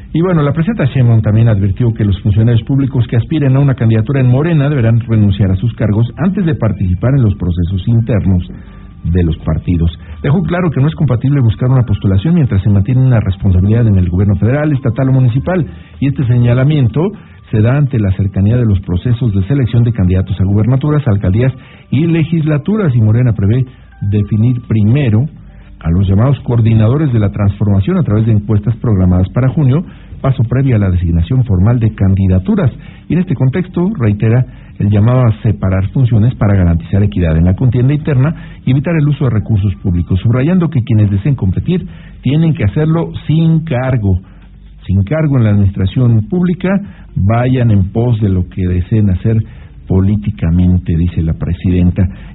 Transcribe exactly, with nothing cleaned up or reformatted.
Y bueno, la presidenta Sheinbaum también advirtió que los funcionarios públicos que aspiren a una candidatura en Morena deberán renunciar a sus cargos antes de participar en los procesos internos de los partidos. Dejó claro que no es compatible buscar una postulación mientras se mantiene una responsabilidad en el gobierno federal, estatal o municipal, y este señalamiento se da ante la cercanía de los procesos de selección de candidatos a gubernaturas, alcaldías y legislaturas, y Morena prevé definir primero a los llamados coordinadores de la transformación a través de encuestas programadas para junio, paso previo a la designación formal de candidaturas. Y en este contexto, reitera el llamado a separar funciones para garantizar equidad en la contienda interna y evitar el uso de recursos públicos, subrayando que quienes deseen competir tienen que hacerlo sin cargo, sin cargo en la administración pública, vayan en pos de lo que deseen hacer políticamente, dice la presidenta.